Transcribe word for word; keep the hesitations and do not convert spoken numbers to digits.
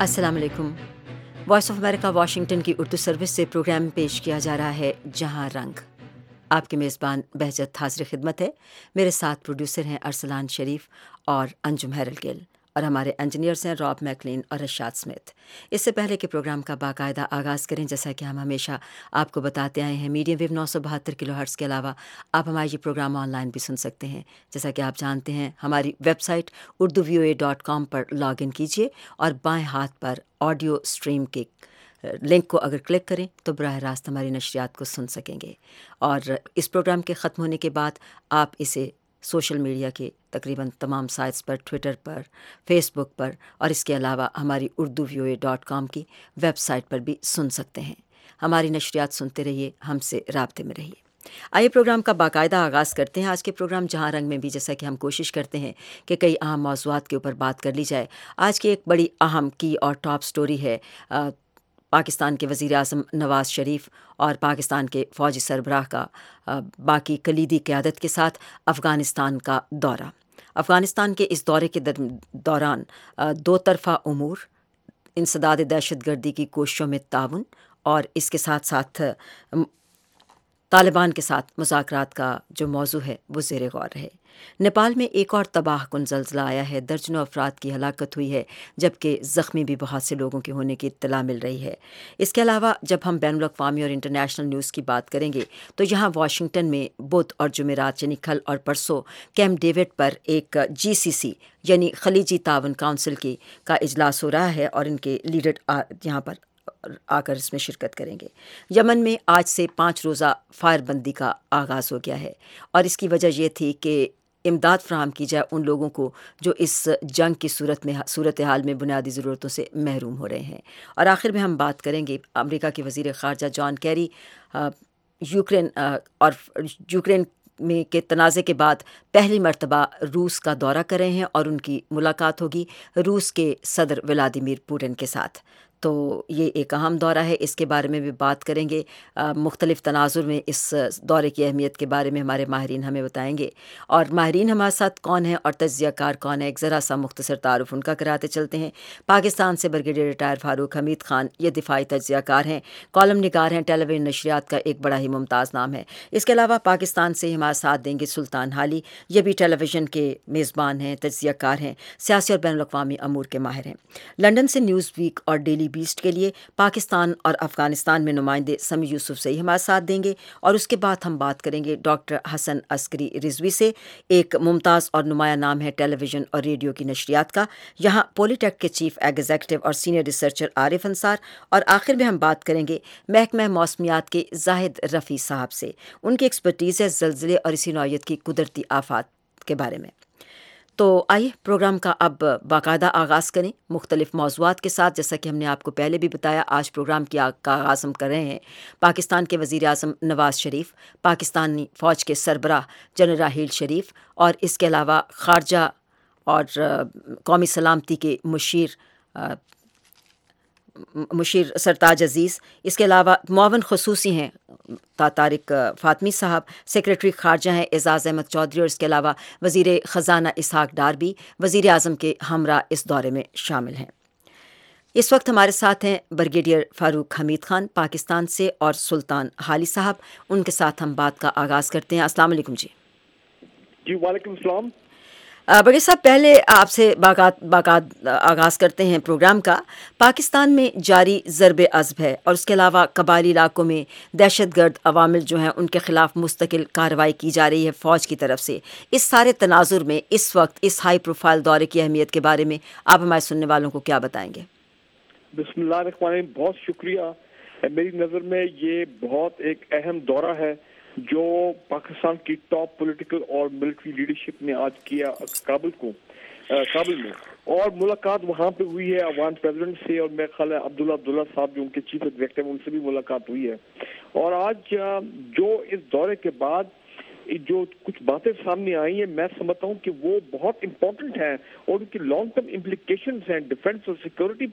السلام علیکم۔ Voice of America Washington کی اردو سروس سے پروگرام پیش کیا جا رہا ہے جہاں رنگ۔ آپ کے میزبان بہجت حاضر خدمت ہے۔ میرے ساتھ پروڈیوسر ہیں ارسلان شریف اور انجم ہیرل گل، اور ہمارے انجینئرز ہیں راب میکلین اور رشاد سمتھ۔ اس سے پہلے کہ پروگرام کا باقاعدہ آغاز کریں، جیسا کہ ہم ہمیشہ آپ کو بتاتے آئے ہیں، میڈیم ویو نو سو بہتر کلو ہرٹز کے علاوہ آپ ہمارا یہ پروگرام آن لائن بھی سن سکتے ہیں۔ جیسا کہ آپ جانتے ہیں، ہماری website Urdu V O A dot com پر لاگ ان کیجیے اور بائیں ہاتھ پر آڈیو اسٹریم کے لنک کو اگر کلک کریں تو براہ راست ہماری نشریات کو سن سکیں گے، اور اس پروگرام کے ختم ہونے کے بعد آپ اسے سوشل میڈیا کے تقریباً تمام سائٹس پر، ٹویٹر پر، فیس بک پر، اور اس کے علاوہ ہماری Urdu V O A dot کام کی ویب سائٹ پر بھی سن سکتے ہیں۔ ہماری نشریات سنتے رہیے، ہم سے رابطے میں رہیے۔ آئیے پروگرام کا باقاعدہ آغاز کرتے ہیں۔ آج کے پروگرام جہاں رنگ میں بھی جیسا کہ ہم کوشش کرتے ہیں کہ کئی اہم موضوعات کے اوپر بات کر لی جائے۔ آج کی ایک بڑی اہم کی اور ٹاپ سٹوری ہے آ, پاکستان کے وزیر اعظم نواز شریف اور پاکستان کے فوجی سربراہ کا آ, باقی کلیدی قیادت کے ساتھ افغانستان کا دورہ۔ افغانستان کے اس دورے کے دوران آ, دو طرفہ امور، انسداد دہشت گردی کی کوششوں میں تعاون، اور اس کے ساتھ ساتھ طالبان کے ساتھ مذاکرات کا جو موضوع ہے وہ زیر غور رہے۔ نیپال میں ایک اور تباہ کن زلزلہ آیا ہے، درجنوں افراد کی ہلاکت ہوئی ہے، جبکہ زخمی بھی بہت سے لوگوں کے ہونے کی اطلاع مل رہی ہے۔ اس کے علاوہ جب ہم بین الاقوامی اور انٹرنیشنل نیوز کی بات کریں گے تو یہاں واشنگٹن میں بدھ اور جمعرات یعنی کل اور پرسوں کیمپ ڈیوڈ پر ایک جی سی سی یعنی خلیجی تعاون کونسل کی کا اجلاس ہو رہا ہے، اور ان کے لیڈر یہاں پر آ کر اس میں شرکت کریں گے۔ یمن میں آج سے پانچ روزہ فائر بندی کا آغاز ہو گیا ہے، اور اس کی وجہ یہ تھی کہ امداد فراہم کی جائے ان لوگوں کو جو اس جنگ کی صورت میں صورتحال میں بنیادی ضرورتوں سے محروم ہو رہے ہیں۔ اور آخر میں ہم بات کریں گے امریکہ کے وزیر خارجہ جان کیری یوکرین اور یوکرین میں کے تنازع کے بعد پہلی مرتبہ روس کا دورہ کر رہے ہیں، اور ان کی ملاقات ہوگی روس کے صدر ولادیمیر پوٹن کے ساتھ۔ تو یہ ایک اہم دورہ ہے، اس کے بارے میں بھی بات کریں گے۔ مختلف تناظر میں اس دورے کی اہمیت کے بارے میں ہمارے ماہرین ہمیں بتائیں گے، اور ماہرین ہمارے ساتھ کون ہیں اور تجزیہ کار کون ہے، ایک ذرا سا مختصر تعارف ان کا کراتے چلتے ہیں۔ پاکستان سے بریگیڈیئر ریٹائر فاروق حمید خان یہ دفاعی تجزیہ کار ہیں، کالم نگار ہیں، ٹیلی ویژن نشریات کا ایک بڑا ہی ممتاز نام ہے۔ اس کے علاوہ پاکستان سے ہمارا ساتھ دیں گے سلطان حالی، یہ بھی ٹیلی ویژن کے میزبان ہیں، تجزیہ کار ہیں، سیاسی اور بین الاقوامی امور کے ماہر ہیں۔ لندن سے نیوز ویک اور ڈیلی بیسٹ کے لیے پاکستان اور افغانستان میں نمائندے سمی یوسف سے ہمارے ساتھ دیں گے، اور اس کے بعد ہم بات کریں گے ڈاکٹر حسن عسکری رضوی سے، ایک ممتاز اور نمایاں نام ہے ٹیلی ویژن اور ریڈیو کی نشریات کا، یہاں پولی ٹیک کے چیف ایگزیکٹو اور سینئر ریسرچر عارف انصار، اور آخر میں ہم بات کریں گے محکمہ موسمیات کے زاہد رفیع صاحب سے، ان کی ایکسپرٹیز ہے زلزلے اور اسی نوعیت کی قدرتی آفات کے بارے میں۔ تو آئیے پروگرام کا اب باقاعدہ آغاز کریں مختلف موضوعات کے ساتھ۔ جیسا کہ ہم نے آپ کو پہلے بھی بتایا، آج پروگرام کی کا آغاز ہم کر رہے ہیں پاکستان کے وزیر اعظم نواز شریف، پاکستانی فوج کے سربراہ جنرل راحیل شریف، اور اس کے علاوہ خارجہ اور قومی سلامتی کے مشیر مشیر سرتاج عزیز، اس کے علاوہ معاون خصوصی ہیں طارق فاطمی صاحب، سیکریٹری خارجہ ہیں اعزاز احمد چودھری، اور اس کے علاوہ وزیر خزانہ اسحاق ڈار بھی وزیر اعظم کے ہمراہ اس دورے میں شامل ہیں۔ اس وقت ہمارے ساتھ ہیں بریگیڈیئر فاروق حمید خان پاکستان سے، اور سلطان حالی صاحب، ان کے ساتھ ہم بات کا آغاز کرتے ہیں۔ السلام علیکم جی۔ جی وعلیکم السلام۔ بڑے صاحب، پہلے آپ سے باقاعد باقاعد آغاز کرتے ہیں پروگرام کا۔ پاکستان میں جاری ضرب عضب ہے، اور اس کے علاوہ قبائلی علاقوں میں دہشت گرد عوامل جو ہیں ان کے خلاف مستقل کارروائی کی جا رہی ہے فوج کی طرف سے۔ اس سارے تناظر میں اس وقت اس ہائی پروفائل دورے کی اہمیت کے بارے میں آپ ہمارے سننے والوں کو کیا بتائیں گے؟ بسم اللہ الرحمن الرحیم، بہت شکریہ۔ میری نظر میں یہ بہت ایک اہم دورہ ہے جو پاکستان کی ٹاپ پولیٹیکل اور ملٹری لیڈرشپ نے آج کیا کابل کو کابل میں، اور ملاقات وہاں پہ ہوئی ہے افغان پریزیڈنٹ سے، اور میرے خیال ہے عبداللہ عبداللہ صاحب جو ان کے چیف ایگزیکٹو ان سے بھی ملاقات ہوئی ہے۔ اور آج جو اس دورے کے بعد جو کچھ باتیں سامنے آئی ہیں، میں سمجھتا ہوں کہ وہ بہت امپورٹنٹ ہیں، اور ان کی لانگ ٹرم امپلیکیشنز ہیں ڈیفنس اور سیکورٹی